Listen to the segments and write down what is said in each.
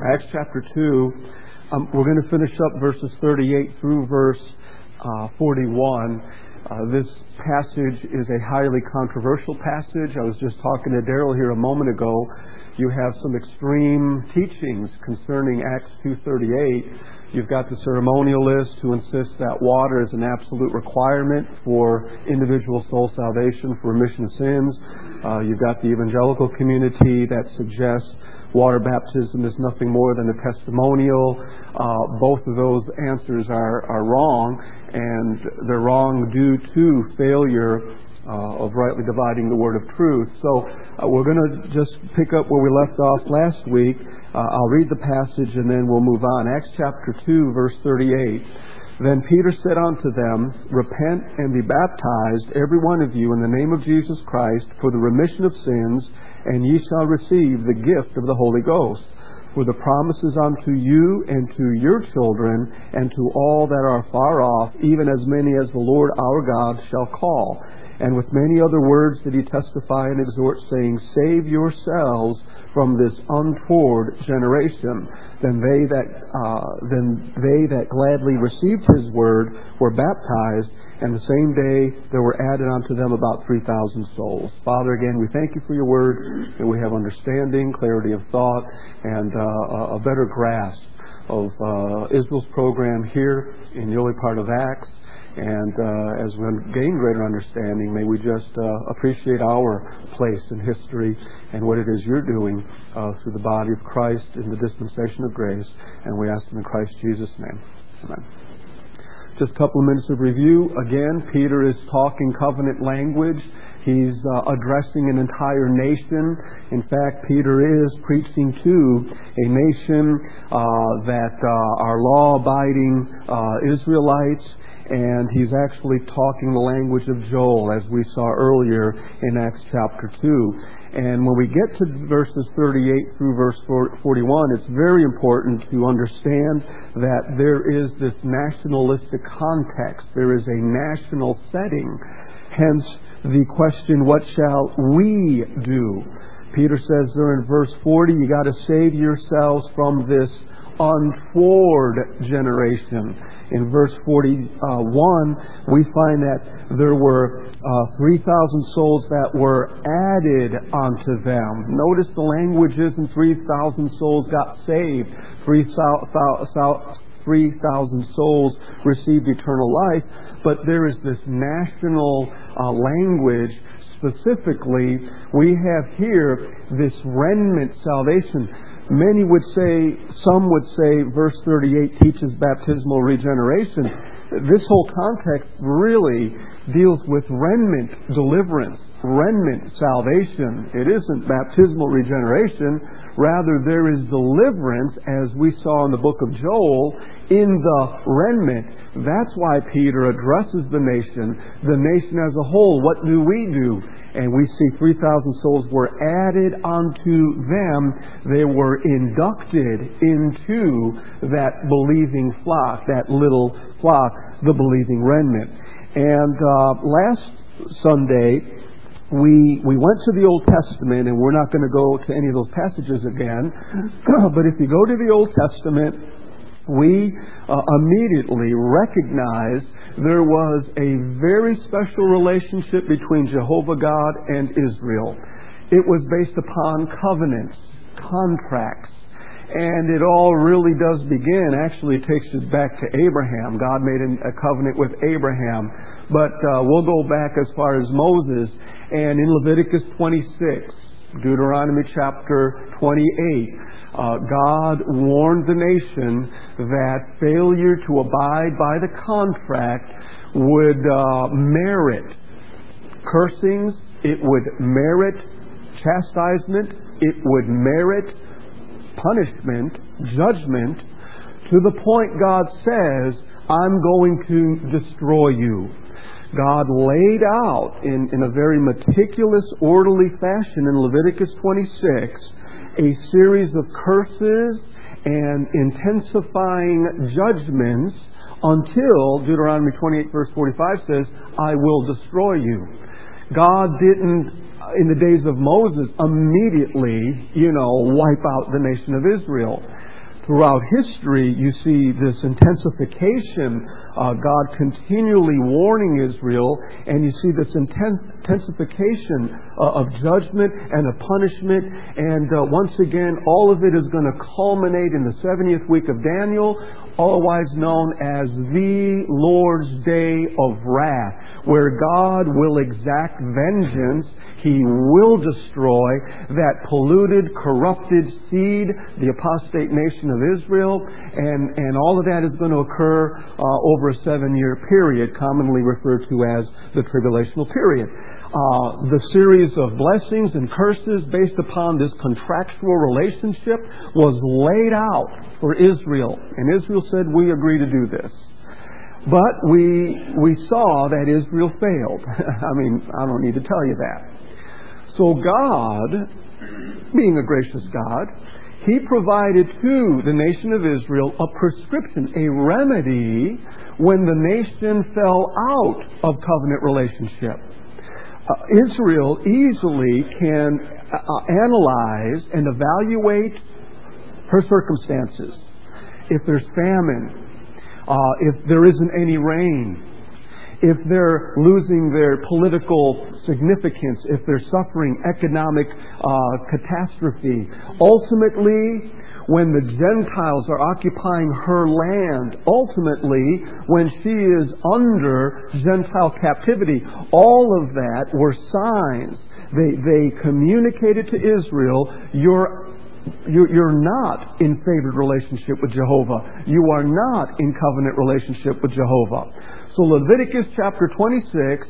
Acts chapter 2. We're going to finish up verses 38 through verse 41. This passage is a highly controversial passage. I was just talking to Daryl here a moment ago. You have some extreme teachings concerning Acts 2:38. You've got the ceremonialists who insist that water is an absolute requirement for individual soul salvation, for remission of sins. You've got the evangelical community that suggests water baptism is nothing more than a testimonial. Both of those answers are wrong, and they're wrong due to failure of rightly dividing the word of truth. So we're going to just pick up where we left off last week. I'll read the passage and then we'll move on. Acts chapter 2, verse 38. Then Peter said unto them, Repent and be baptized, every one of you, in the name of Jesus Christ, for the remission of sins, and ye shall receive the gift of the Holy Ghost. For the promises unto you and to your children and to all that are far off, even as many as the Lord our God shall call. And with many other words did he testify and exhort, saying, Save yourselves from this untoward generation. Then they that gladly received his word were baptized, and the same day there were added unto them about 3,000 souls. Father, again, we thank you for your word, that we have understanding, clarity of thought, and a better grasp of Israel's program here in the early part of Acts. And as we gain greater understanding, may we just appreciate our place in history and what it is you're doing through the body of Christ in the dispensation of grace. And we ask them in Christ Jesus' name. Amen. Just a couple of minutes of review. Again, Peter is talking covenant language. He's addressing an entire nation. In fact, Peter is preaching to a nation that are law-abiding Israelites. And he's actually talking the language of Joel, as we saw earlier in Acts chapter 2. And when we get to verses 38 through verse 41, it's very important to understand that there is this nationalistic context. There is a national setting. Hence the question, what shall we do? Peter says there in verse 40, you got to save yourselves from this untoward generation. In verse 41, we find that there were 3,000 souls that were added unto them. Notice the language isn't 3,000 souls got saved. 3,000 souls received eternal life. But there is this national language. Specifically, we have here this remnant salvation. Many would say, some would say, verse 38 teaches baptismal regeneration. This whole context really deals with remnant deliverance, remnant salvation. It isn't baptismal regeneration. Rather, there is deliverance, as we saw in the book of Joel, in the remnant. That's why Peter addresses the nation as a whole. What do we do? And we see 3,000 souls were added unto them. They were inducted into that believing flock, that little flock, the believing remnant. And last Sunday, we went to the Old Testament, and we're not going to go to any of those passages again. But if you go to the Old Testament, we immediately recognize there was a very special relationship between Jehovah God and Israel. It was based upon covenants, contracts, and it all really does begin. Actually, it takes us back to Abraham. God made a covenant with Abraham. But we'll go back as far as Moses. And in Leviticus 26, Deuteronomy chapter 28, God warned the nation that failure to abide by the contract would merit cursings, it would merit chastisement, it would merit punishment, judgment, to the point God says, I'm going to destroy you. God laid out in a very meticulous, orderly fashion in Leviticus 26 a series of curses and intensifying judgments until Deuteronomy 28 verse 45 says, I will destroy you. God didn't, in the days of Moses, immediately, wipe out the nation of Israel. throughout history, you see this intensification, God continually warning Israel, and you see this intensification of judgment and of punishment. And once again, all of it is going to culminate in the 70th week of Daniel, otherwise known as the Lord's Day of Wrath, where God will exact vengeance. He will destroy that polluted, corrupted seed, the apostate nation of Israel, and all of that is going to occur over a 7-year period, commonly referred to as the tribulational period. The series of blessings and curses based upon this contractual relationship was laid out for Israel, and Israel said, "We agree to do this." But we saw that Israel failed. I mean, I don't need to tell you that. So God, being a gracious God, He provided to the nation of Israel a prescription, a remedy, when the nation fell out of covenant relationship. Israel easily can analyze and evaluate her circumstances. If there's famine, if there isn't any rain, if they're losing their political significance, if they're suffering economic catastrophe. Ultimately, when the Gentiles are occupying her land, ultimately, when she is under Gentile captivity, all of that were signs. They communicated to Israel, you're not in favored relationship with Jehovah. You are not in covenant relationship with Jehovah. So Leviticus chapter 26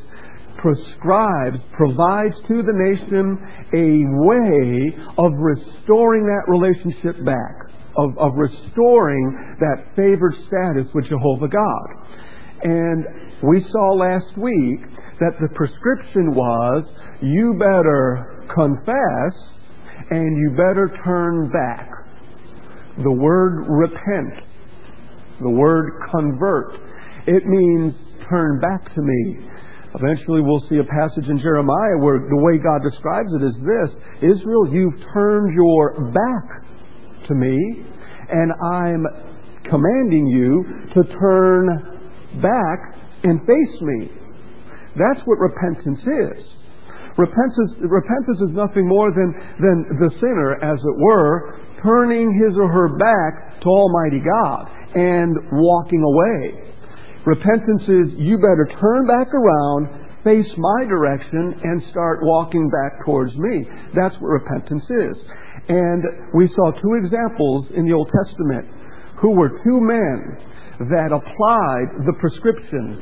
provides to the nation a way of restoring that relationship back, of restoring that favored status with Jehovah God. And we saw last week that the prescription was, you better confess and you better turn back. The word repent, the word convert, it means turn back to me. Eventually we'll see a passage in Jeremiah where the way God describes it is this: Israel, you've turned your back to me, and I'm commanding you to turn back and face me. That's what repentance is. Repentance is nothing more than the sinner, as it were, turning his or her back to Almighty God and walking away. Repentance is, you better turn back around, face my direction, and start walking back towards me. That's what repentance is. And we saw two examples in the Old Testament who were two men that applied the prescription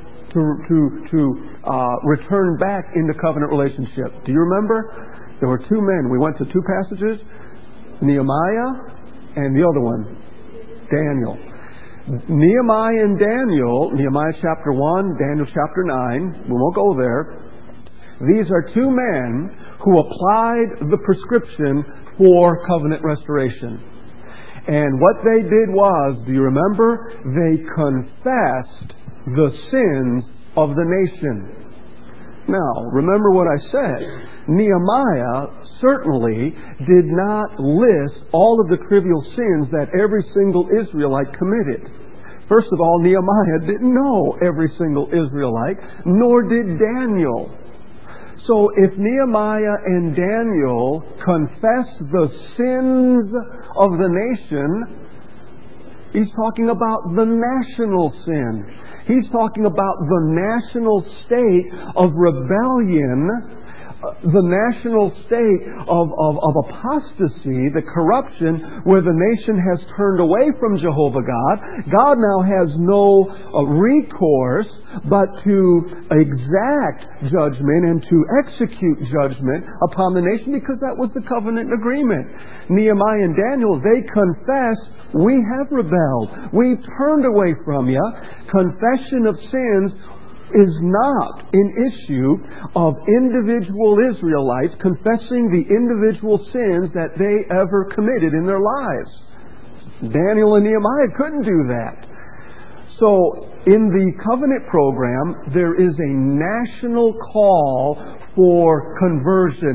to return back into covenant relationship. Do you remember? There were two men. We went to two passages, Nehemiah and the other one, Daniel. Nehemiah and Daniel, Nehemiah chapter 1, Daniel chapter 9, we won't go there. These are two men who applied the prescription for covenant restoration. And what they did was, do you remember? They confessed the sins of the nation. Now, remember what I said. Nehemiah certainly did not list all of the trivial sins that every single Israelite committed. First of all, Nehemiah didn't know every single Israelite, nor did Daniel. So if Nehemiah and Daniel confessed the sins of the nation, he's talking about the national sin. He's talking about the national state of rebellion, the national state of apostasy, the corruption, where the nation has turned away from Jehovah God. God now has no recourse but to exact judgment and to execute judgment upon the nation, because that was the covenant agreement. Nehemiah and Daniel, they confessed, we have rebelled. We've turned away from you. Confession of sins is not an issue of individual Israelites confessing the individual sins that they ever committed in their lives. Daniel and Nehemiah couldn't do that. So, in the covenant program, there is a national call for conversion,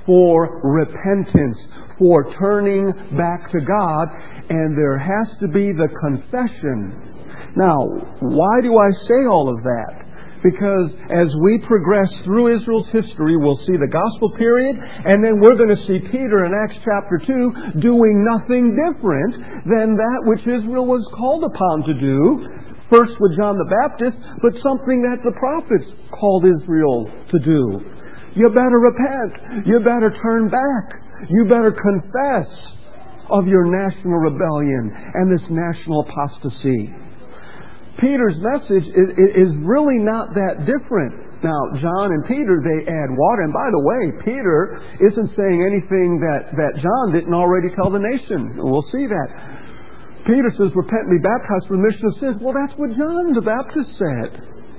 for repentance, for turning back to God, and there has to be the confession. Now, why do I say all of that? Because as we progress through Israel's history, we'll see the gospel period, and then we're going to see Peter in Acts chapter 2 doing nothing different than that which Israel was called upon to do, first with John the Baptist, but something that the prophets called Israel to do. You better repent. You better turn back. You better confess of your national rebellion and this national apostasy. Peter's message is really not that different. Now, John and Peter, they add water. And by the way, Peter isn't saying anything that John didn't already tell the nation. We'll see that. Peter says, repent and be baptized for remission of sins. Well, that's what John the Baptist said.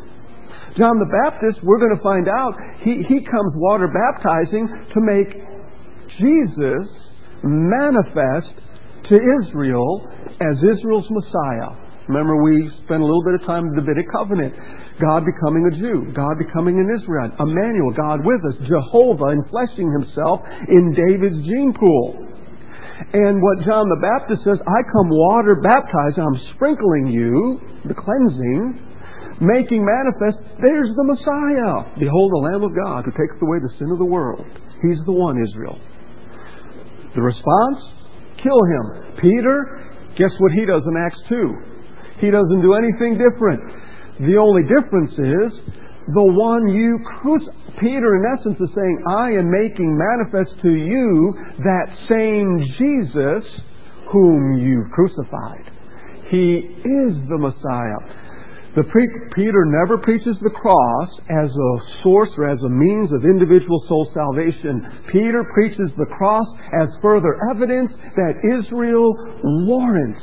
John the Baptist, we're going to find out, he comes water baptizing to make Jesus manifest to Israel as Israel's Messiah. Remember, we spent a little bit of time in the Davidic covenant. God becoming a Jew. God becoming an Israelite. Emmanuel, God with us. Jehovah enfleshing Himself in David's gene pool. And what John the Baptist says, I come water baptizing, I'm sprinkling you, the cleansing, making manifest, there's the Messiah. Behold the Lamb of God who taketh away the sin of the world. He's the one, Israel. The response? Kill Him. Peter, guess what he does in Acts 2? He doesn't do anything different. The only difference is the one you crucified. Peter, in essence, is saying, I am making manifest to you that same Jesus whom you've crucified. He is the Messiah. Peter never preaches the cross as a source or as a means of individual soul salvation. Peter preaches the cross as further evidence that Israel warrants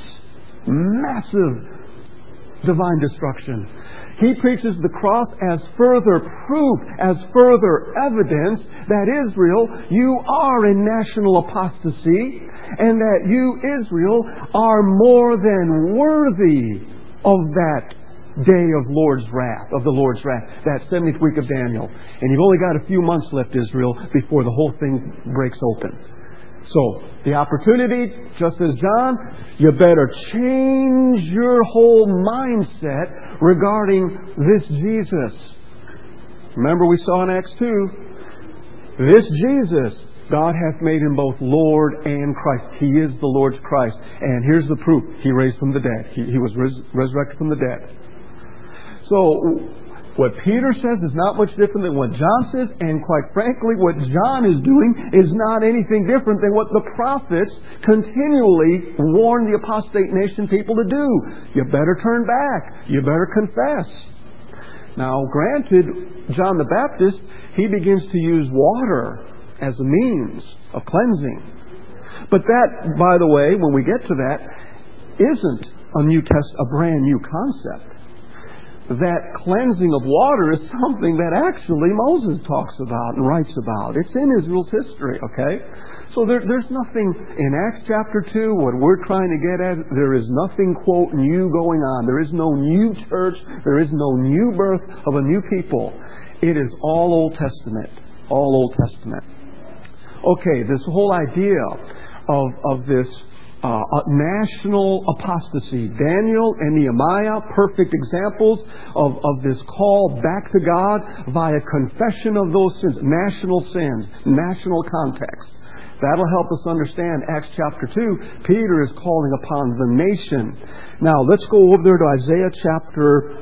massive divine destruction. He preaches the cross as further proof, as further evidence that Israel, you are in national apostasy, and that you, Israel, are more than worthy of that day of the Lord's wrath, that 70th week of Daniel. And you've only got a few months left, Israel, before the whole thing breaks open. So, the opportunity, just as John, you better change your whole mindset regarding this Jesus. Remember we saw in Acts 2, this Jesus, God hath made Him both Lord and Christ. He is the Lord's Christ. And here's the proof. He raised from the dead. He was resurrected from the dead. So, what Peter says is not much different than what John says, and quite frankly, what John is doing is not anything different than what the prophets continually warn the apostate nation people to do. You better turn back. You better confess. Now, granted, John the Baptist, he begins to use water as a means of cleansing. But that, by the way, when we get to that, isn't a brand new concept. That cleansing of water is something that actually Moses talks about and writes about. It's in Israel's history, okay? So there's nothing in Acts chapter 2, what we're trying to get at, there is nothing, quote, new going on. There is no new church. There is no new birth of a new people. It is all Old Testament. All Old Testament. Okay, this whole idea of this national apostasy. Daniel and Nehemiah, perfect examples of this call back to God via confession of those sins, national sins, national context. That'll help us understand Acts chapter 2. Peter is calling upon the nation. Now, let's go over there to Isaiah chapter...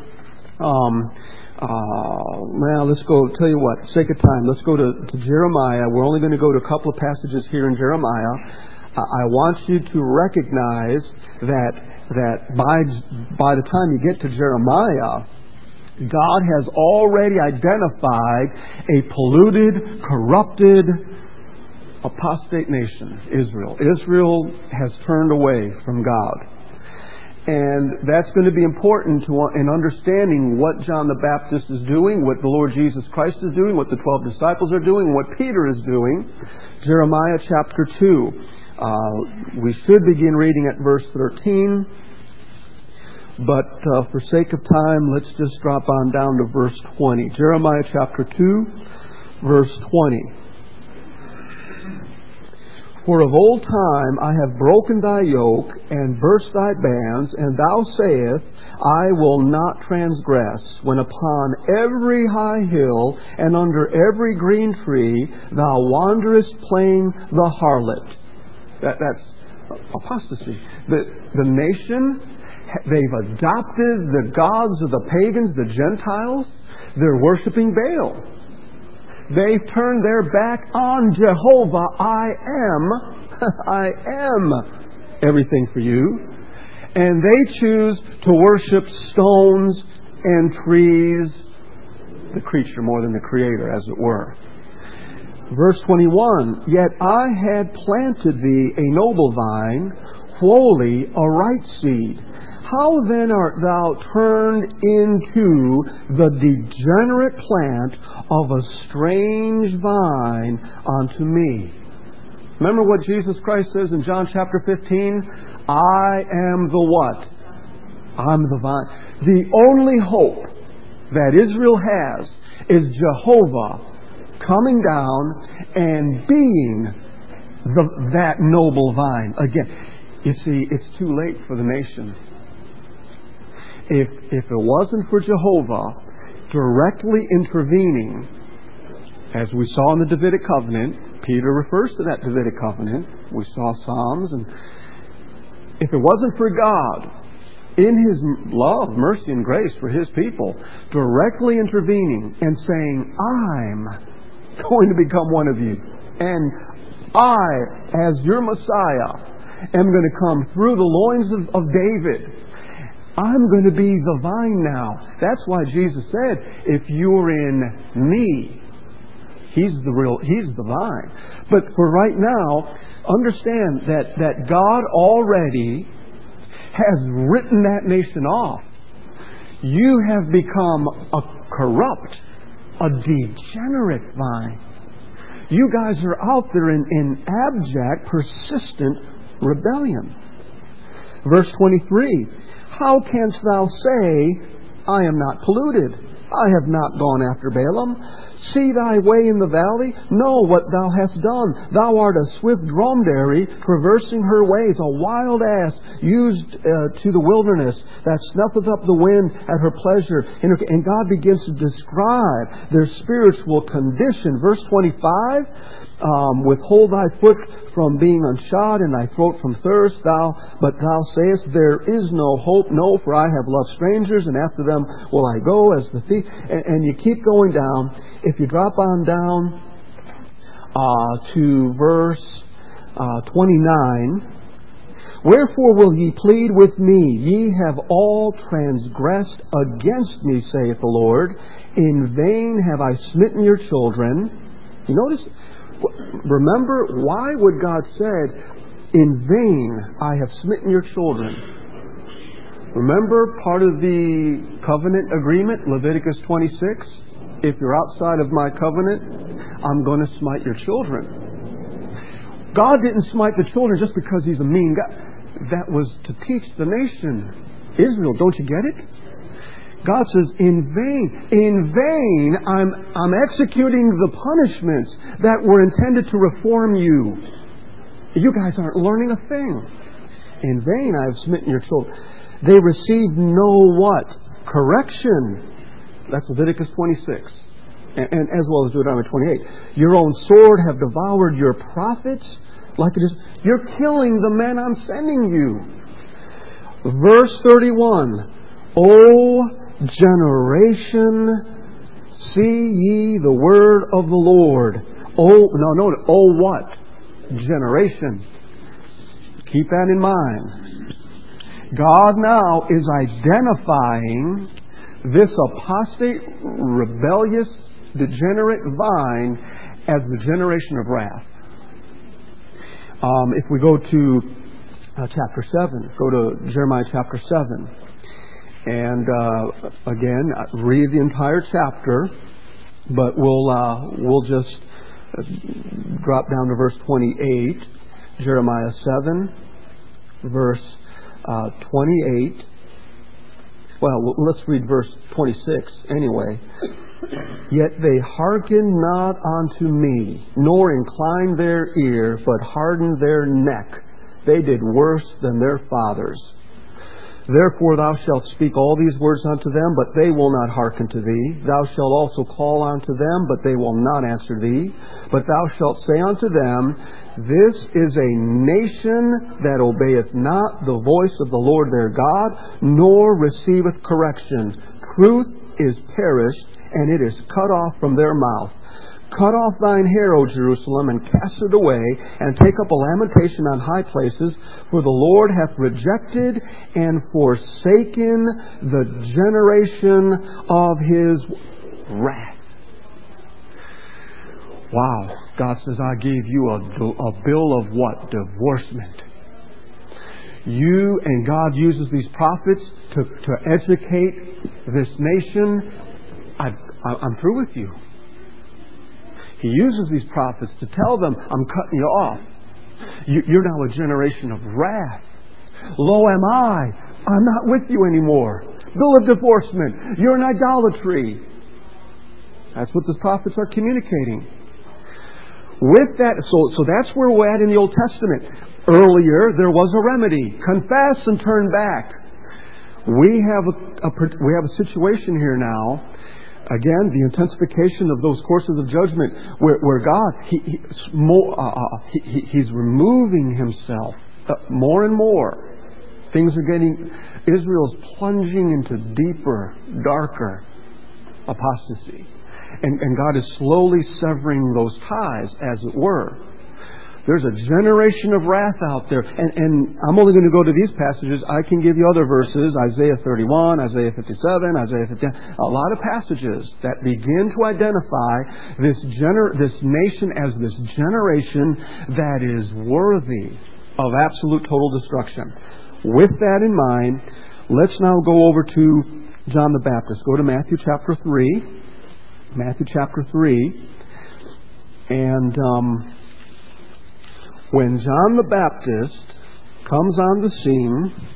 let's go, tell you what, sake of time, let's go to Jeremiah. We're only going to go to a couple of passages here in Jeremiah. I want you to recognize that by the time you get to Jeremiah, God has already identified a polluted, corrupted, apostate nation, Israel. Israel has turned away from God. And that's going to be important in understanding what John the Baptist is doing, what the Lord Jesus Christ is doing, what the 12 disciples are doing, what Peter is doing. Jeremiah chapter 2. We should begin reading at verse 13, but for sake of time, let's just drop on down to verse 20. Jeremiah chapter 2, verse 20. For of old time I have broken thy yoke and burst thy bands, and thou sayest, I will not transgress, when upon every high hill and under every green tree thou wanderest playing the harlot. That's apostasy. The nation, they've adopted the gods of the pagans, the Gentiles. They're worshiping Baal. They've turned their back on Jehovah. I am everything for you. And they choose to worship stones and trees, the creature more than the creator, as it were. Verse 21, Yet I had planted thee a noble vine, wholly a right seed. How then art thou turned into the degenerate plant of a strange vine unto me? Remember what Jesus Christ says in John chapter 15? I am the what? I'm the vine. The only hope that Israel has is Jehovah coming down and being that noble vine. Again, you see, it's too late for the nation. If it wasn't for Jehovah directly intervening, as we saw in the Davidic covenant, Peter refers to that Davidic covenant. We saw Psalms. And if it wasn't for God, in His love, mercy, and grace for His people, directly intervening and saying, I'm going to become one of you, and I, as your Messiah, am going to come through the loins of David. I'm going to be the vine now. That's why Jesus said, if you're in me, He's the vine. But for right now, understand that God already has written that nation off. You have become a corrupt, a degenerate vine. You guys are out there in abject, persistent rebellion. Verse 23, How canst thou say, I am not polluted? I have not gone after Balaam. See thy way in the valley? Know what thou hast done. Thou art a swift dromedary, traversing her ways, a wild ass used to the wilderness, that snuffeth up the wind at her pleasure. And God begins to describe their spiritual condition. Verse 25, withhold thy foot from being unshod, and thy throat from thirst. But thou sayest, there is no hope. No, for I have loved strangers, and after them will I go as the thief. And you keep going down. If you drop on down to verse 29, Wherefore will ye plead with me? Ye have all transgressed against me, saith the Lord. In vain have I smitten your children. You notice, remember, why would God said, in vain I have smitten your children? Remember part of the covenant agreement, Leviticus 26? If you're outside of my covenant, I'm going to smite your children. God didn't smite the children just because He's a mean God. That was to teach the nation, Israel. Don't you get it? God says, in vain, I'm executing the punishments that were intended to reform you. You guys aren't learning a thing. In vain I have smitten your children. They received no what? Correction. That's Leviticus 26. And as well as Deuteronomy 28. Your own sword have devoured your prophets. Like it is, you're killing the men I'm sending you. Verse 31. O generation, see ye the word of the Lord. Oh what? Generation. Keep that in mind. God now is identifying this apostate, rebellious, degenerate vine as the generation of wrath. If we go to chapter 7, go to Jeremiah chapter 7. And again, read the entire chapter, but we'll just drop down to verse 28. Jeremiah 7, verse 28. Well, let's read verse 26 anyway. Yet they hearkened not unto me, nor inclined their ear, but hardened their neck. They did worse than their fathers. Therefore thou shalt speak all these words unto them, but they will not hearken to thee. Thou shalt also call unto them, but they will not answer thee. But thou shalt say unto them, This is a nation that obeyeth not the voice of the Lord their God, nor receiveth correction. Truth is perished, and it is cut off from their mouth. Cut off thine hair, O Jerusalem, and cast it away, and take up a lamentation on high places, for the Lord hath rejected and forsaken the generation of His wrath. Wow. God says, I gave you a bill of what? Divorcement. And God uses these prophets to educate this nation. I'm through with you. He uses these prophets to tell them, I'm cutting you off. You're now a generation of wrath. Lo am I. I'm not with you anymore. Bill of divorcement. You're in idolatry. That's what the prophets are communicating. With that, so that's where we're at in the Old Testament. Earlier, there was a remedy. Confess and turn back. We have a situation here now. Again, the intensification of those courses of judgment, where God He's removing Himself more and more. Things are getting. Israel's plunging into deeper, darker apostasy. And God is slowly severing those ties, as it were. There's a generation of wrath out there. And I'm only going to go to these passages. I can give you other verses. Isaiah 31, Isaiah 57, Isaiah 50. A lot of passages that begin to identify this nation as this generation that is worthy of absolute total destruction. With that in mind, let's now go over to John the Baptist. Go to Matthew chapter 3. Matthew chapter 3. And when John the Baptist comes on the scene,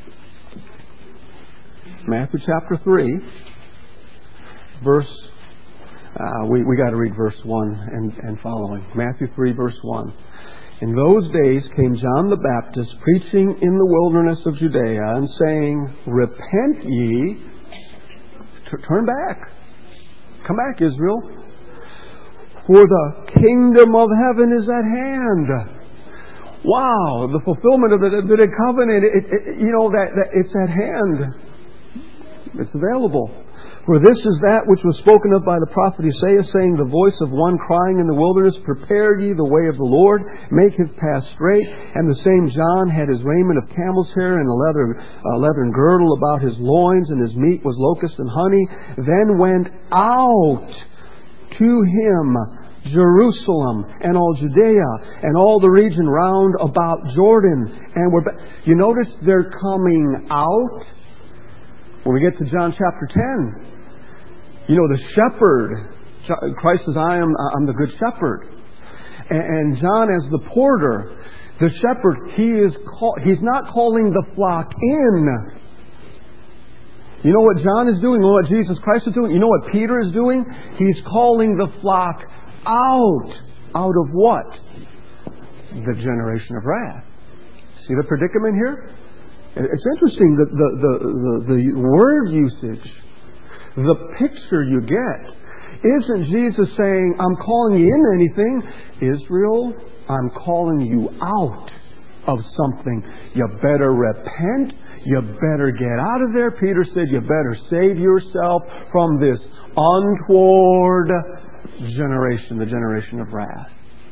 Matthew chapter 3, verse, we got to read verse 1 and following. Matthew 3, verse 1. In those days came John the Baptist preaching in the wilderness of Judea and saying, Repent ye, turn back. Come back, Israel. For the kingdom of heaven is at hand. Wow, the fulfillment of the Davidic covenant, it's at hand. It's available. For this is that which was spoken of by the prophet Isaiah, saying, The voice of one crying in the wilderness, Prepare ye the way of the Lord, make His path straight. And the same John had his raiment of camel's hair and a leathern girdle about his loins, and his meat was locust and honey. Then went out to him Jerusalem and all Judea and all the region round about Jordan. And you notice they're coming out. When we get to John chapter 10, the shepherd, Christ says, I'm the good shepherd. And John as the porter, the shepherd, he's not calling the flock in. You know what John is doing? You know what Jesus Christ is doing? You know what Peter is doing? He's calling the flock out. Out of what? The generation of wrath. See the predicament here? It's interesting that the word usage, the picture you get, isn't Jesus saying, I'm calling you into anything. Israel, I'm calling you out of something. You better repent. You better get out of there. Peter said, you better save yourself from this untoward generation, the generation of wrath.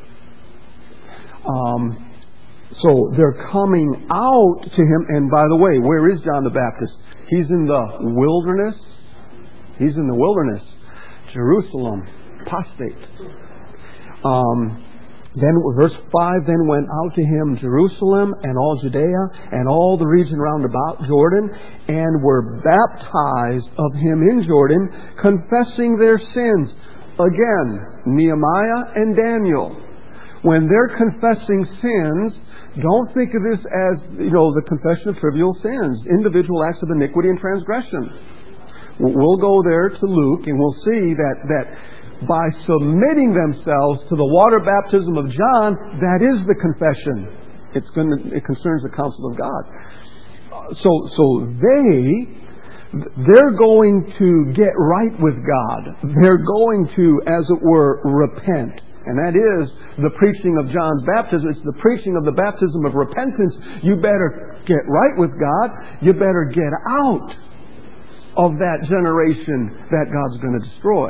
So they're coming out to him. And by the way, where is John the Baptist? He's in the wilderness. He's in the wilderness. Jerusalem, apostate. Then verse 5, then went out to him Jerusalem and all Judea and all the region round about Jordan, and were baptized of him in Jordan, confessing their sins. Again, Nehemiah and Daniel, when they're confessing sins, Don't think of this as, the confession of trivial sins, individual acts of iniquity and transgression. We'll go there to Luke and we'll see that by submitting themselves to the water baptism of John, that is the confession. It concerns the counsel of God. So they're going to get right with God. They're going to, as it were, repent. And that is the preaching of John's baptism. It's the preaching of the baptism of repentance. You better get right with God. You better get out of that generation that God's going to destroy.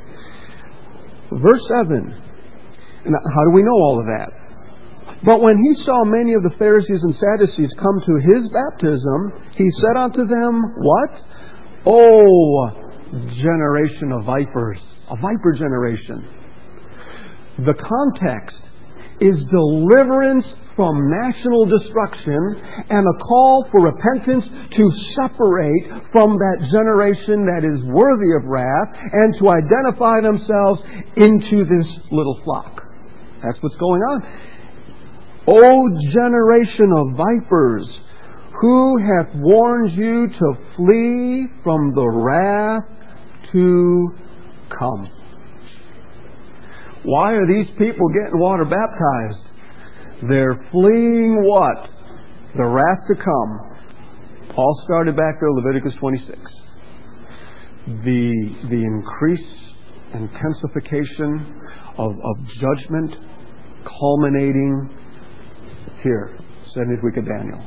Verse 7. Now, how do we know all of that? But when he saw many of the Pharisees and Sadducees come to his baptism, he said unto them, what? O generation of vipers. A viper generation. The context is deliverance from national destruction and a call for repentance to separate from that generation that is worthy of wrath and to identify themselves into this little flock. That's what's going on. O generation of vipers, who hath warned you to flee from the wrath to come? Why are these people getting water baptized? They're fleeing what? The wrath to come. Paul started back there, Leviticus 26. The increase, intensification of judgment culminating here, 70th week of Daniel.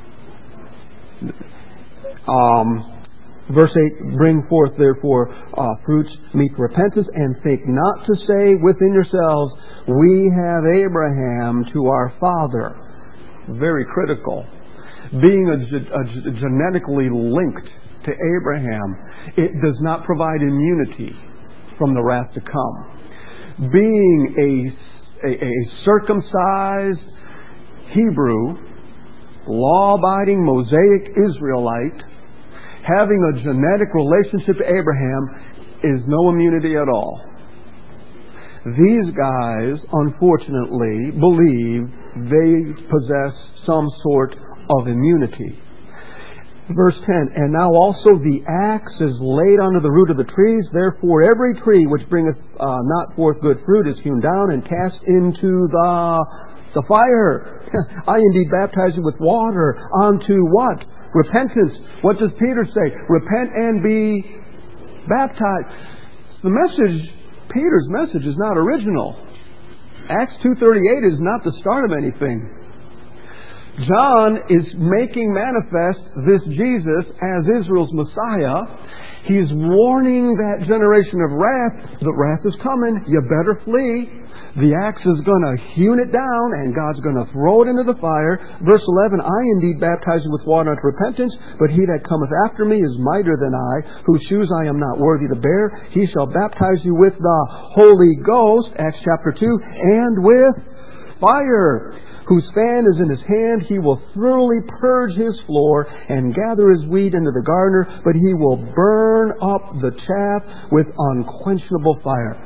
Verse 8, bring forth therefore fruits meet for repentance, and think not to say within yourselves, we have Abraham to our father. Very critical. Being genetically linked to Abraham, it does not provide immunity from the wrath to come. Being a circumcised Hebrew, law-abiding Mosaic Israelite, having a genetic relationship to Abraham is no immunity at all. These guys, unfortunately, believe they possess some sort of immunity. Verse 10, and now also the axe is laid under the root of the trees, therefore every tree which bringeth not forth good fruit is hewn down and cast into the fire. I indeed baptize you with water unto what? Repentance. What does Peter say? Repent and be baptized. The message, Peter's message, is not original. Acts 2:38 is not the start of anything. John is making manifest this Jesus as Israel's Messiah. He's warning that generation of wrath. The wrath is coming. You better flee. The axe is going to hew it down, and God's going to throw it into the fire. Verse 11, I indeed baptize you with water unto repentance, but he that cometh after me is mightier than I, whose shoes I am not worthy to bear. He shall baptize you with the Holy Ghost, Acts chapter 2, and with fire, whose fan is in his hand. He will thoroughly purge his floor and gather his wheat into the garner, but he will burn up the chaff with unquenchable fire.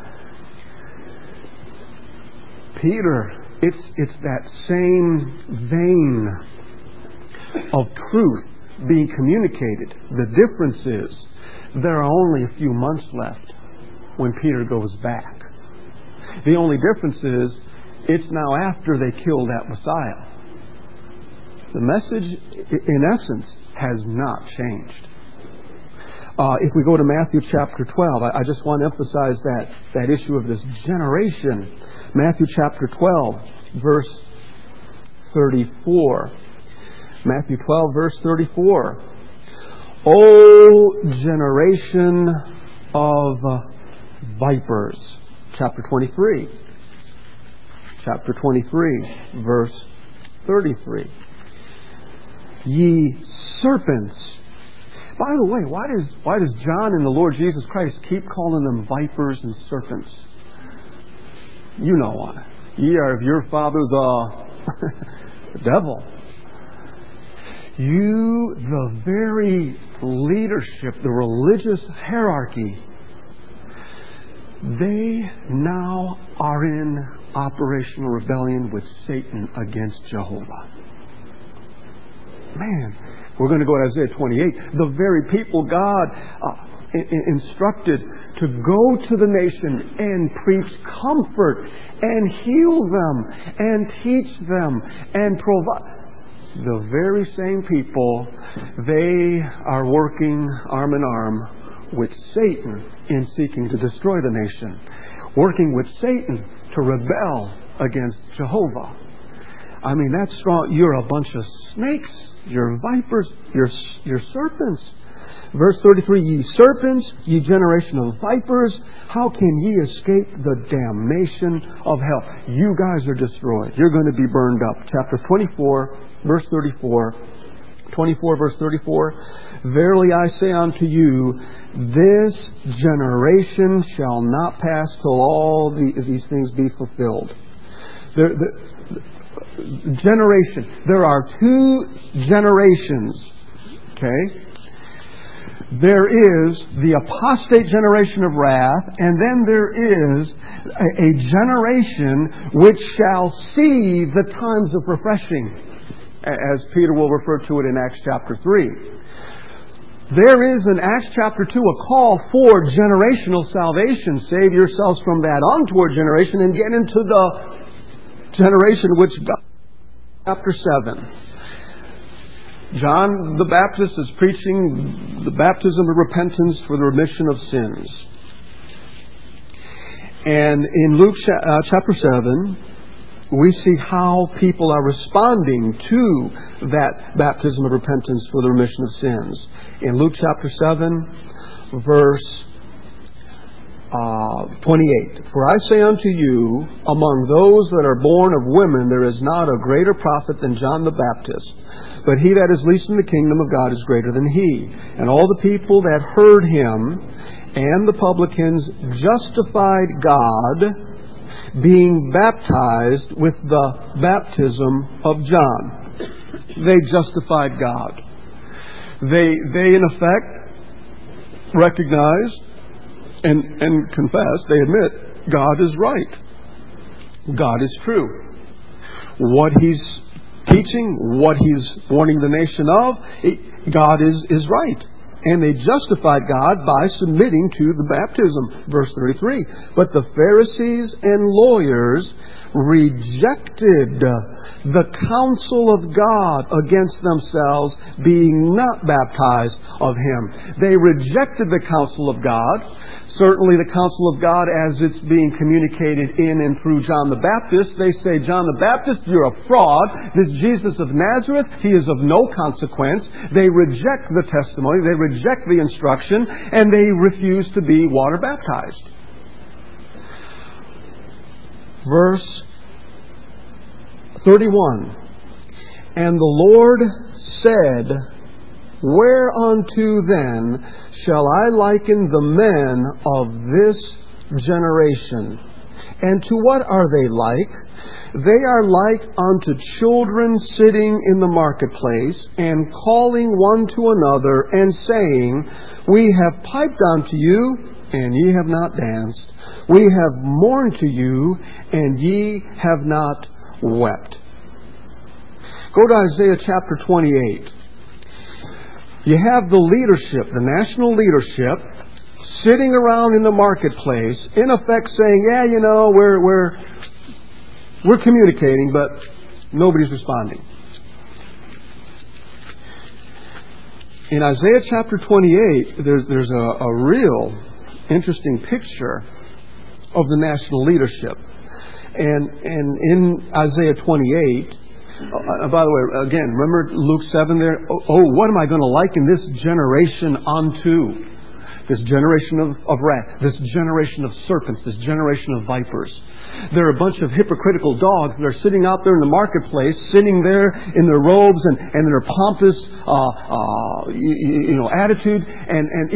Peter, it's that same vein of truth being communicated. The difference is there are only a few months left when Peter goes back. The only difference is it's now after they kill that Messiah. The message, in essence, has not changed. If we go to Matthew chapter 12, I just want to emphasize that issue of this generation. Matthew chapter 12, verse 34. Matthew 12, verse 34. O generation of vipers. Chapter 23. Chapter 23, verse 33. Ye serpents. By the way, why does John and the Lord Jesus Christ keep calling them vipers and serpents? You know why. Ye are of your father the devil. You, the very leadership, the religious hierarchy, they now are in operational rebellion with Satan against Jehovah. Man, we're going to go to Isaiah 28. The very people God instructed to go to the nation and preach comfort and heal them and teach them and provide. The very same people, they are working arm in arm with Satan in seeking to destroy the nation. Working with Satan to rebel against Jehovah. I mean, that's strong. You're a bunch of snakes. You're vipers. You're serpents. Verse 33, ye serpents, ye generation of vipers, how can ye escape the damnation of hell? You guys are destroyed. You're going to be burned up. Chapter 24, verse 34. 24, verse 34. Verily I say unto you, this generation shall not pass till all these things be fulfilled. Generation. There are two generations. Okay? There is the apostate generation of wrath, and then there is a generation which shall see the times of refreshing, as Peter will refer to it in Acts chapter 3. There is in Acts chapter 2 a call for generational salvation. Save yourselves from that untoward generation and get into the generation which God, chapter 7. John the Baptist is preaching the baptism of repentance for the remission of sins. And in Luke chapter 7, we see how people are responding to that baptism of repentance for the remission of sins. In Luke chapter 7, verse 28, for I say unto you, among those that are born of women, there is not a greater prophet than John the Baptist. But he that is least in the kingdom of God is greater than he. And all the people that heard him and the publicans justified God, being baptized with the baptism of John. They justified God. They in effect recognize and confess, they admit, God is right. God is true. What He's teaching, what He's warning the nation of, God is right. And they justified God by submitting to the baptism. Verse 33. But the Pharisees and lawyers rejected the counsel of God against themselves, being not baptized of Him. They rejected the counsel of God. Certainly the counsel of God as it's being communicated in and through John the Baptist. They say, John the Baptist, you're a fraud. This Jesus of Nazareth, He is of no consequence. They reject the testimony. They reject the instruction. And they refuse to be water baptized. Verse 31. And the Lord said, whereunto then shall I liken the men of this generation? And to what are they like? They are like unto children sitting in the marketplace, and calling one to another, and saying, we have piped unto you, and ye have not danced. We have mourned to you, and ye have not wept. Go to Isaiah chapter 28. You have the leadership, the national leadership, sitting around in the marketplace, in effect saying, yeah, you know, we're communicating, but nobody's responding. In Isaiah chapter 28, there's a real interesting picture of the national leadership. And in Isaiah 28, by the way, again, remember Luke 7 there? What am I going to liken this generation unto? This generation of wrath, this generation of serpents, this generation of vipers. They're a bunch of hypocritical dogs that are sitting out there in the marketplace, sitting there in their robes and their pompous, attitude. And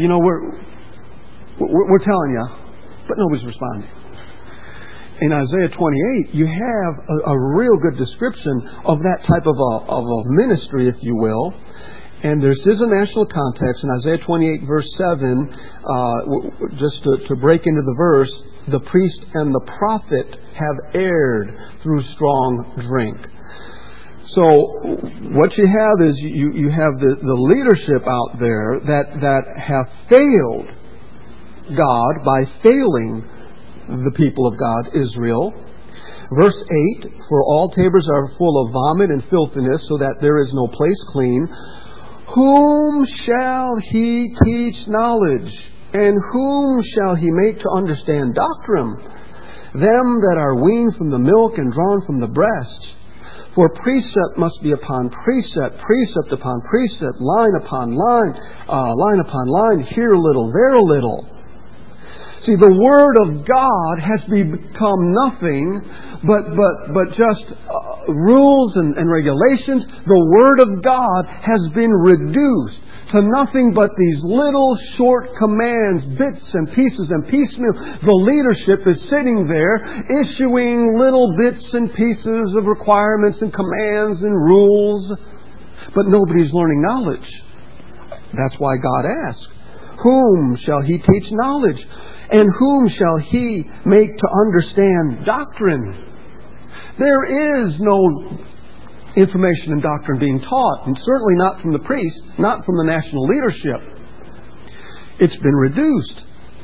we're telling you, but nobody's responding. In Isaiah 28, you have a real good description of that type of a ministry, if you will. And this is a national context. In Isaiah 28, verse 7, just to break into the verse, the priest and the prophet have erred through strong drink. So what you have is you have the leadership out there that have failed God by failing the people of God, Israel. Verse 8, for all tables are full of vomit and filthiness, so that there is no place clean. Whom shall he teach knowledge? And whom shall he make to understand doctrine? Them that are weaned from the milk and drawn from the breast. For precept must be upon precept, precept upon precept, line upon line, line upon line, here a little, there a little. See, the Word of God has become nothing but just rules and regulations. The Word of God has been reduced to nothing but these little short commands, bits and pieces and piecemeal. The leadership is sitting there issuing little bits and pieces of requirements and commands and rules, but nobody's learning knowledge. That's why God asks, whom shall he teach knowledge? And whom shall he make to understand doctrine? There is no information and doctrine being taught, and certainly not from the priest, not from the national leadership. It's been reduced.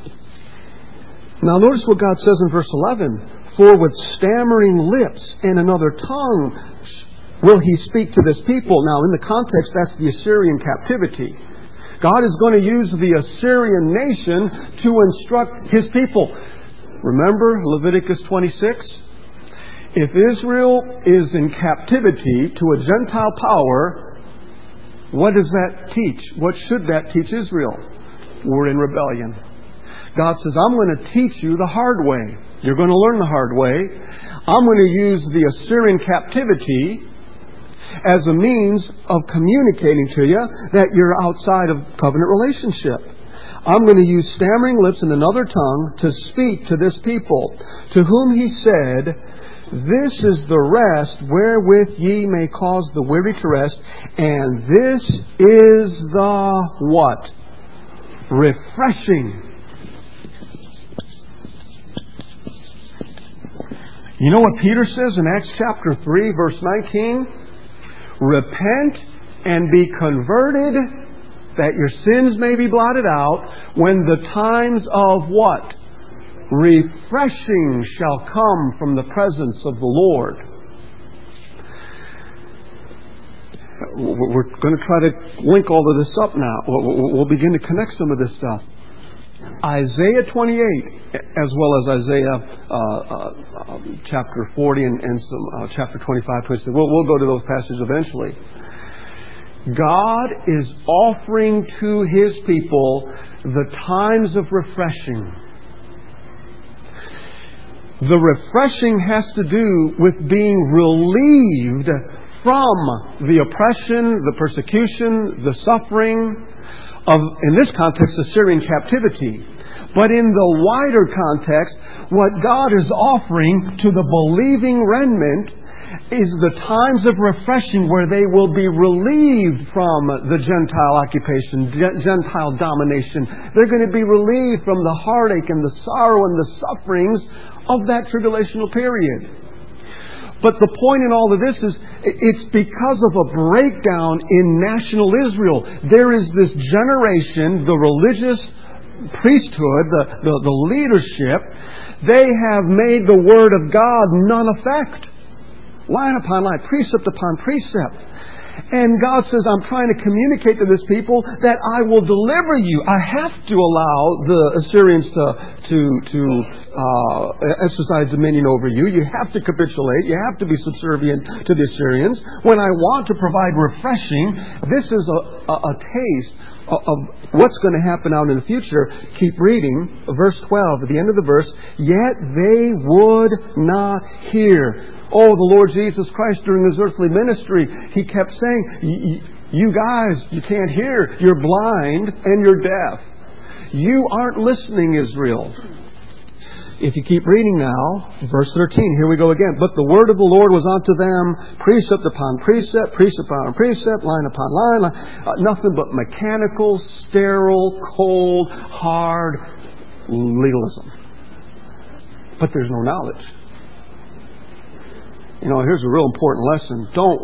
Now notice what God says in verse 11. For with stammering lips and another tongue will he speak to this people. Now in the context, that's the Assyrian captivity. God is going to use the Assyrian nation to instruct His people. Remember Leviticus 26? If Israel is in captivity to a Gentile power, what does that teach? What should that teach Israel? We're in rebellion. God says, I'm going to teach you the hard way. You're going to learn the hard way. I'm going to use the Assyrian captivity as a means of communicating to you that you're outside of covenant relationship. I'm going to use stammering lips and another tongue to speak to this people, to whom he said, this is the rest wherewith ye may cause the weary to rest, and this is the what? Refreshing. You know what Peter says in Acts chapter 3, verse 19? Repent and be converted, that your sins may be blotted out, when the times of what? Refreshing shall come from the presence of the Lord. We're going to try to link all of this up now. We'll begin to connect some of this stuff. Isaiah 28, as well as Isaiah chapter 40 and some chapter 25, 26. We'll go to those passages eventually. God is offering to His people the times of refreshing. The refreshing has to do with being relieved from the oppression, the persecution, the suffering of, in this context, Assyrian captivity. But in the wider context, what God is offering to the believing remnant is the times of refreshing where they will be relieved from the Gentile occupation, Gentile domination. They're going to be relieved from the heartache and the sorrow and the sufferings of that tribulational period. But the point in all of this is, it's because of a breakdown in national Israel. There is this generation, the religious priesthood, the leadership, they have made the Word of God none effect. Line upon line, precept upon precept. And God says, I'm trying to communicate to this people that I will deliver you. I have to allow the Assyrians to exercise dominion over you. You have to capitulate. You have to be subservient to the Assyrians. When I want to provide refreshing, this is a taste of what's going to happen out in the future. Keep reading. Verse 12, at the end of the verse, yet they would not hear. Oh, the Lord Jesus Christ during His earthly ministry, He kept saying, you guys, you can't hear. You're blind and you're deaf. You aren't listening, Israel. If you keep reading now, verse 13, here we go again. But the word of the Lord was unto them, precept upon precept, precept upon precept, line upon line, nothing but mechanical, sterile, cold, hard legalism. But there's no knowledge. You know, here's a real important lesson. Don't let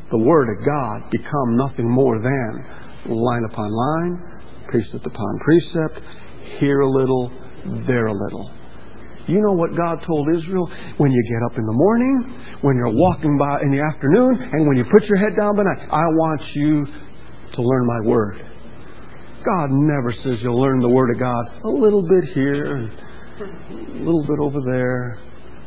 the Word of God become nothing more than line upon line, precept upon precept, here a little, there a little. You know what God told Israel? When you get up in the morning, when you're walking by in the afternoon, and when you put your head down by night, I want you to learn my Word. God never says you'll learn the Word of God a little bit here, a little bit over there.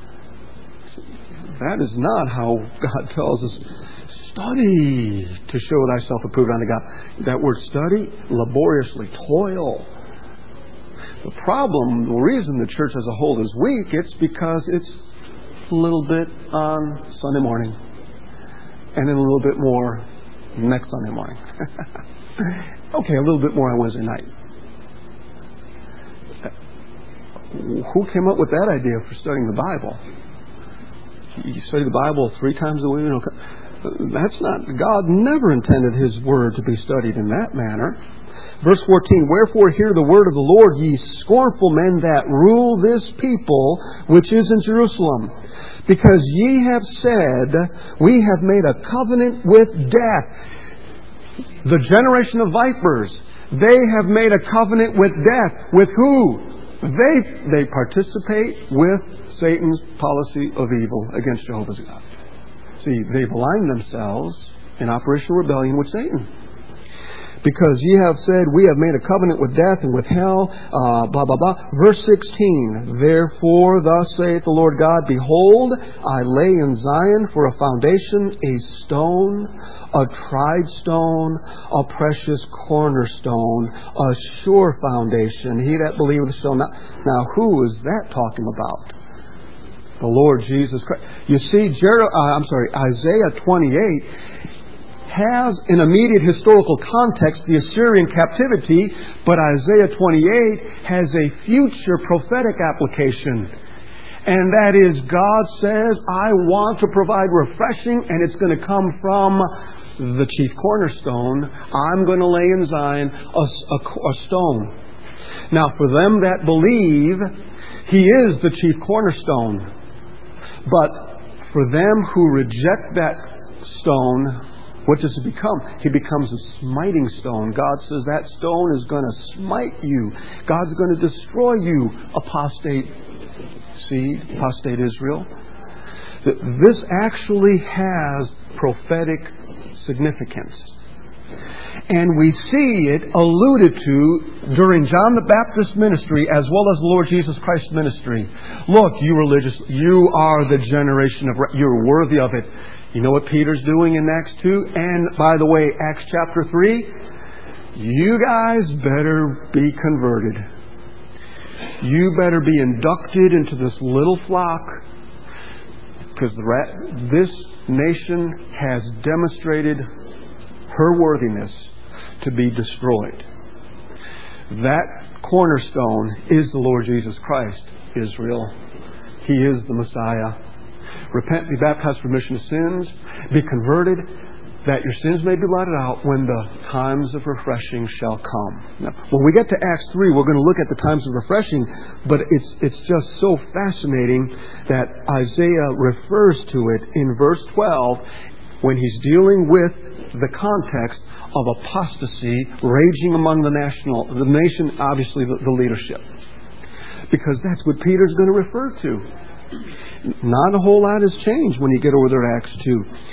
That is not how God tells us. Study to show thyself approved unto God. That word study, laboriously, toil. The problem, the reason the church as a whole is weak, it's because it's a little bit on Sunday morning and then a little bit more next Sunday morning. Okay, a little bit more on Wednesday night. Who came up with that idea for studying the Bible? You study the Bible 3 times a week? That's not, God never intended His Word to be studied in that manner. Verse 14, wherefore hear the word of the Lord, ye scornful men that rule this people which is in Jerusalem. Because ye have said, we have made a covenant with death. The generation of vipers, they have made a covenant with death. With who? They participate with Satan's policy of evil against Jehovah's God. See, they've aligned themselves in operational rebellion with Satan. Because ye have said, we have made a covenant with death and with hell, blah, blah, blah. Verse 16, therefore thus saith the Lord God, behold, I lay in Zion for a foundation a stone, a tried stone, a precious cornerstone, a sure foundation. He that believeth shall not. Now, who is that talking about? The Lord Jesus Christ. You see, Isaiah 28 has an immediate historical context, the Assyrian captivity, but Isaiah 28 has a future prophetic application. And that is, God says, I want to provide refreshing, and it's going to come from the chief cornerstone. I'm going to lay in Zion a stone. Now, for them that believe, He is the chief cornerstone. But for them who reject that stone, what does it become? He becomes a smiting stone. God says that stone is going to smite you. God's going to destroy you, apostate seed, apostate Israel. This actually has prophetic significance. And we see it alluded to during John the Baptist's ministry as well as the Lord Jesus Christ's ministry. Look, you religious, you are the generation of, you're worthy of it. You know what Peter's doing in Acts 2? And by the way, Acts chapter 3, you guys better be converted. You better be inducted into this little flock, because this nation has demonstrated her worthiness to be destroyed. That cornerstone is the Lord Jesus Christ, Israel. He is the Messiah. Repent, be baptized for remission of sins, be converted, that your sins may be blotted out when the times of refreshing shall come. Now, when we get to Acts 3, we're going to look at the times of refreshing, but it's just so fascinating that Isaiah refers to it in verse 12 when he's dealing with the context of apostasy raging among the nation, obviously the leadership. Because that's what Peter's going to refer to. Not a whole lot has changed when you get over there to Acts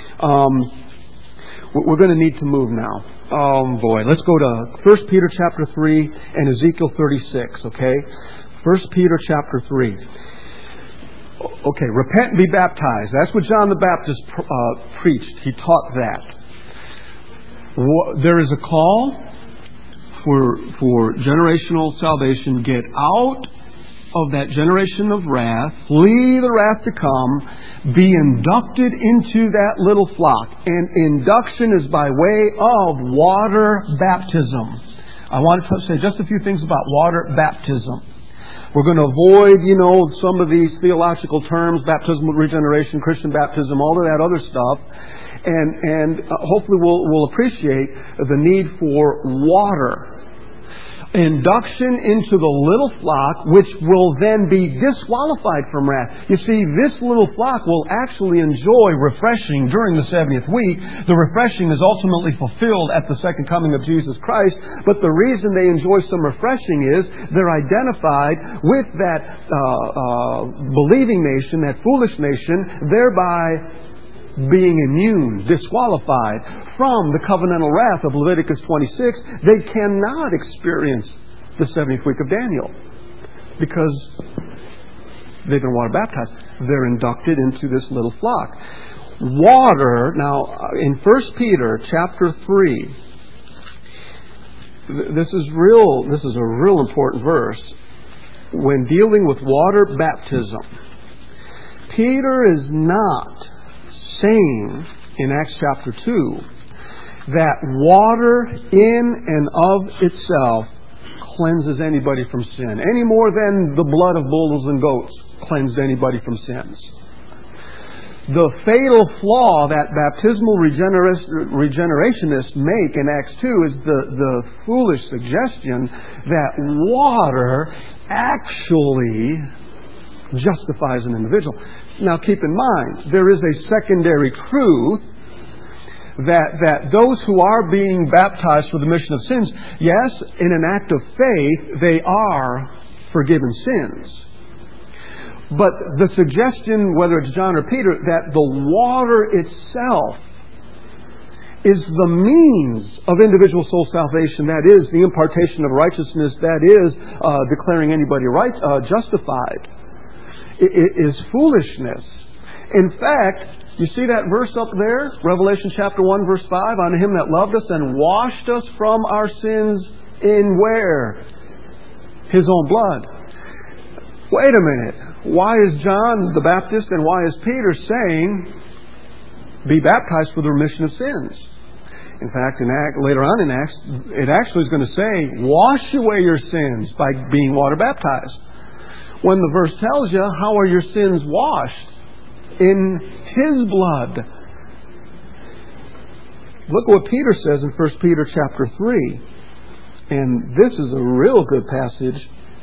2. We're going to need to move now. Oh boy, let's go to 1 Peter chapter 3 and Ezekiel 36, okay? 1 Peter chapter 3. Okay, repent and be baptized. That's what John the Baptist preached. He taught that. There is a call for generational salvation. Get out of that generation of wrath. Flee the wrath to come. Be inducted into that little flock. And induction is by way of water baptism. I want to say just a few things about water baptism. We're going to avoid, some of these theological terms, baptismal regeneration, Christian baptism, all of that other stuff. And hopefully we'll appreciate the need for water. Induction into the little flock, which will then be disqualified from wrath. You see, this little flock will actually enjoy refreshing during the 70th week. The refreshing is ultimately fulfilled at the second coming of Jesus Christ. But the reason they enjoy some refreshing is they're identified with that believing nation, that foolish nation, thereby being immune, disqualified from the covenantal wrath of Leviticus 26. They cannot experience the 70th week of Daniel because they've been water baptized. They're inducted into this little flock. Water, now in 1 Peter chapter 3, this is a real important verse. When dealing with water baptism, Peter is not saying in Acts chapter 2 that water in and of itself cleanses anybody from sin, any more than the blood of bulls and goats cleansed anybody from sins. The fatal flaw that baptismal regenerationists make in Acts 2 is the foolish suggestion that water actually justifies an individual. Now keep in mind, there is a secondary truth that those who are being baptized for the remission of sins, yes, in an act of faith, they are forgiven sins. But the suggestion, whether it's John or Peter, that the water itself is the means of individual soul salvation, that is, the impartation of righteousness, that is, declaring anybody justified, it is foolishness. In fact, you see that verse up there? Revelation chapter 1 verse 5. On Him that loved us and washed us from our sins in where? His own blood. Wait a minute. Why is John the Baptist and why is Peter saying, be baptized for the remission of sins? In fact, later on in Acts, it actually is going to say, wash away your sins by being water baptized. When the verse tells you, how are your sins washed? In His blood. Look at what Peter says in 1 Peter chapter 3. And this is a real good passage.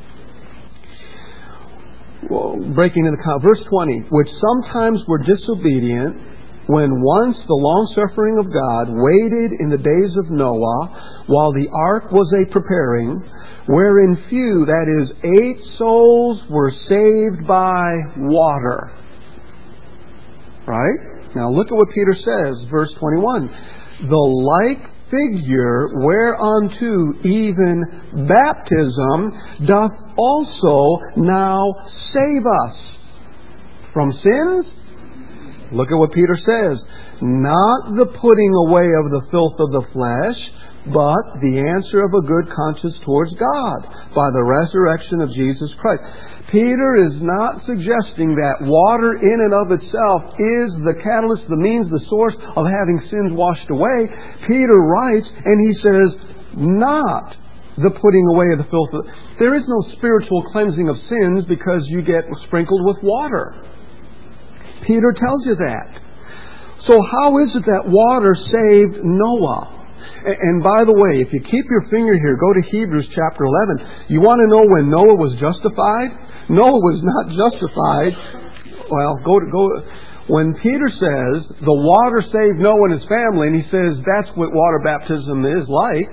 Well, breaking into verse 20. Which sometimes were disobedient, when once the long-suffering of God waited in the days of Noah, while the ark was a preparing, wherein few, that is, 8 souls, were saved by water. Right? Now look at what Peter says, verse 21. The like figure whereunto even baptism doth also now save us from sins. Look at what Peter says. Not the putting away of the filth of the flesh, but the answer of a good conscience towards God by the resurrection of Jesus Christ. Peter is not suggesting that water in and of itself is the catalyst, the means, the source of having sins washed away. Peter writes, and he says, not the putting away of the filth. There is no spiritual cleansing of sins because you get sprinkled with water. Peter tells you that. So how is it that water saved Noah? And by the way, if you keep your finger here, go to Hebrews chapter 11. You want to know when Noah was justified? Noah was not justified. Well, when Peter says the water saved Noah and his family, and he says that's what water baptism is like,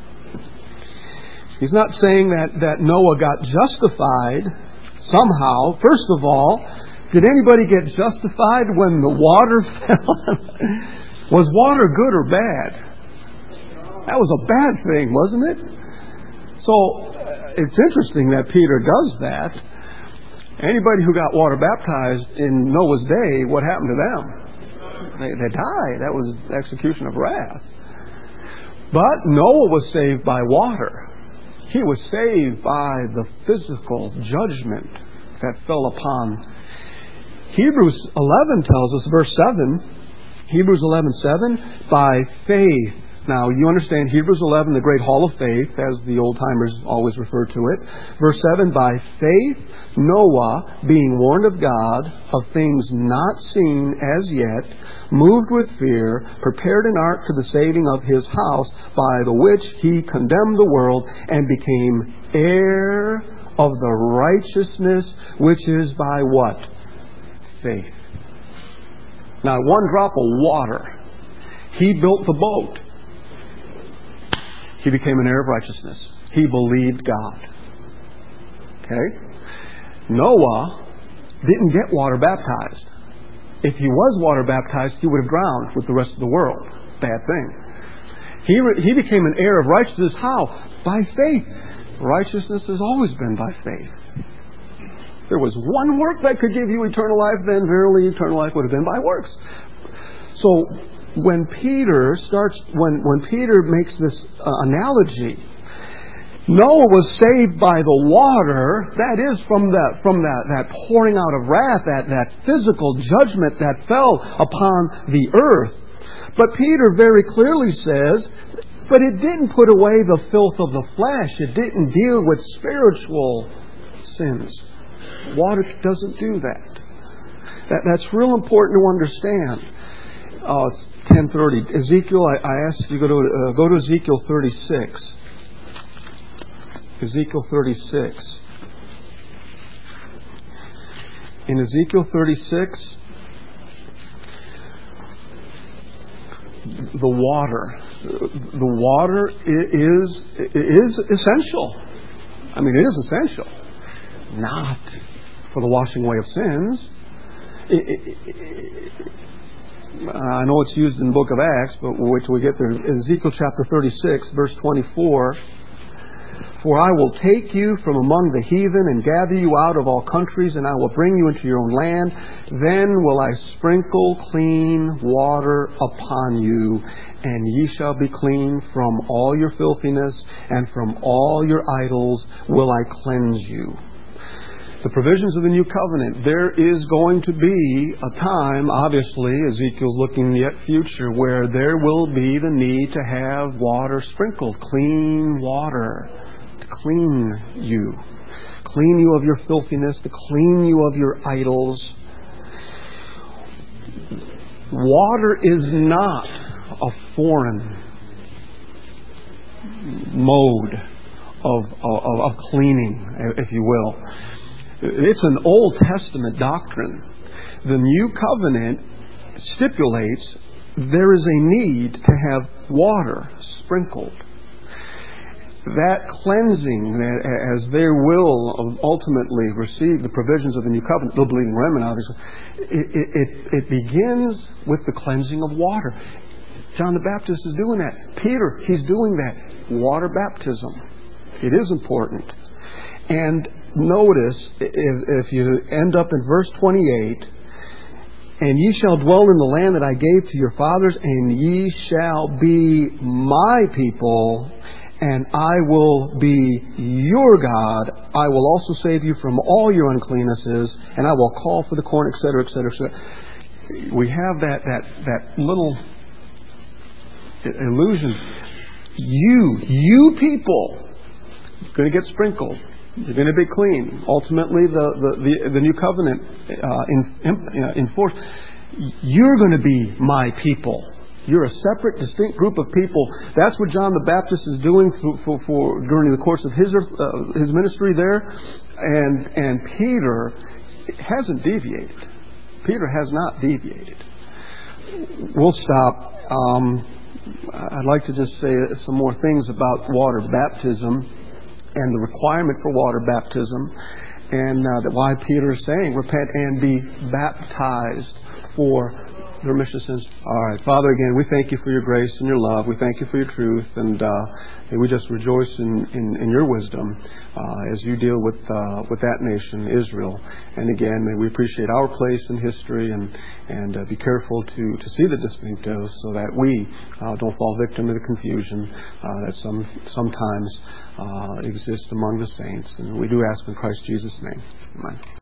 he's not saying that Noah got justified somehow. First of all, did anybody get justified when the water fell? Was water good or bad? That was a bad thing, wasn't it? So it's interesting that Peter does that. Anybody who got water baptized in Noah's day, what happened to them? They died. That was execution of wrath. But Noah was saved by water. He was saved by the physical judgment that fell upon. Hebrews 11 tells us, verse 7, Hebrews 11:7, by faith Now, you understand Hebrews 11, the great hall of faith, as the old-timers always refer to it. Verse 7, by faith Noah, being warned of God of things not seen as yet, moved with fear, prepared an ark to the saving of his house, by the which he condemned the world and became heir of the righteousness which is by what? Faith. Now, one drop of water. He built the boat. He became an heir of righteousness. He believed God. Okay? Noah didn't get water baptized. If he was water baptized, he would have drowned with the rest of the world. Bad thing. He became an heir of righteousness. How? By faith. Righteousness has always been by faith. If there was one work that could give you eternal life, then verily eternal life would have been by works. So when Peter makes this analogy, Noah was saved by the water, that is from that pouring out of wrath, that physical judgment that fell upon the earth. But Peter very clearly says, but it didn't put away the filth of the flesh. It didn't deal with spiritual sins. Water doesn't do that. That's real important to understand. It's 10:30. Ezekiel, I asked you to go to Ezekiel 36. Ezekiel 36. In Ezekiel 36, the water is essential. I mean, it is essential. Not for the washing away of sins. I know it's used in the book of Acts, but we'll wait till we get there. Ezekiel chapter 36, verse 24. For I will take you from among the heathen and gather you out of all countries, and I will bring you into your own land. Then will I sprinkle clean water upon you, and ye shall be clean from all your filthiness, and from all your idols will I cleanse you. The provisions of the new covenant. There is going to be a time, obviously, Ezekiel's looking yet future, where there will be the need to have water sprinkled, clean water. Clean you of your filthiness, to clean you of your idols. Water is not a foreign mode of cleaning, if you will. It's an Old Testament doctrine. The New Covenant stipulates there is a need to have water sprinkled. That cleansing, as they will ultimately receive the provisions of the New Covenant, the believing remnant, obviously, it begins with the cleansing of water. John the Baptist is doing that. Peter, he's doing that. Water baptism. It is important. And notice, if you end up in verse 28, and ye shall dwell in the land that I gave to your fathers, and ye shall be my people, and I will be your God. I will also save you from all your uncleannesses, and I will call for the corn, etc., etc., etc. We have that little illusion. You people, going to get sprinkled. You're going to be clean. Ultimately, the new covenant enforced. You're going to be my people. You're a separate, distinct group of people. That's what John the Baptist is doing for during the course of his ministry there. And Peter hasn't deviated. Peter has not deviated. We'll stop. I'd like to just say some more things about water baptism and the requirement for water baptism, and why Peter is saying, repent and be baptized for the remission of sins. All right, Father, again, we thank you for your grace and your love. We thank you for your truth, and we just rejoice in your wisdom as you deal with that nation, Israel. And again, may we appreciate our place in history and be careful to see the distinctives so that we don't fall victim to the confusion that sometimes exists among the saints. And we do ask in Christ Jesus' name. Amen.